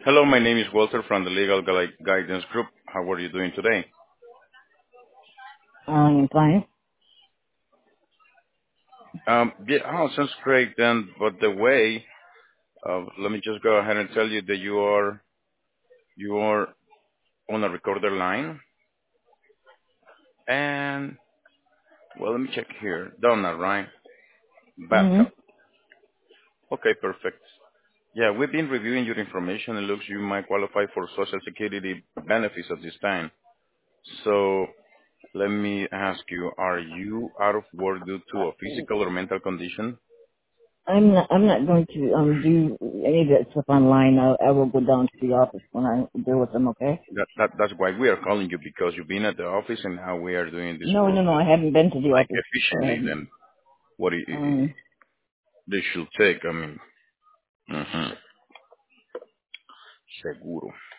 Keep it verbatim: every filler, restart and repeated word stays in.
Hello, my name is Walter from the Legal Gui- Guidance Group. How are you doing today? I'm fine. Um, yeah, oh, sounds great then. But the way, uh, let me just go ahead and tell you that you are you are on a recorder line. And well, let me check here. Donna, right? hmm Backup. Okay, perfect. Yeah, we've been reviewing your information. It looks you might qualify for Social Security benefits at this time. So let me ask you: Are you out of work due to a physical or mental condition? I'm not. I'm not going to um do any of that stuff online. I, I will go down to the office when I deal with them. Okay? That, that that's why we are calling you because you've been at the office and now we are doing this No, for no, no. I haven't been to the like office. I efficiently. haven't. Then what it, it, Um, they should take. I mean, hmm seguro.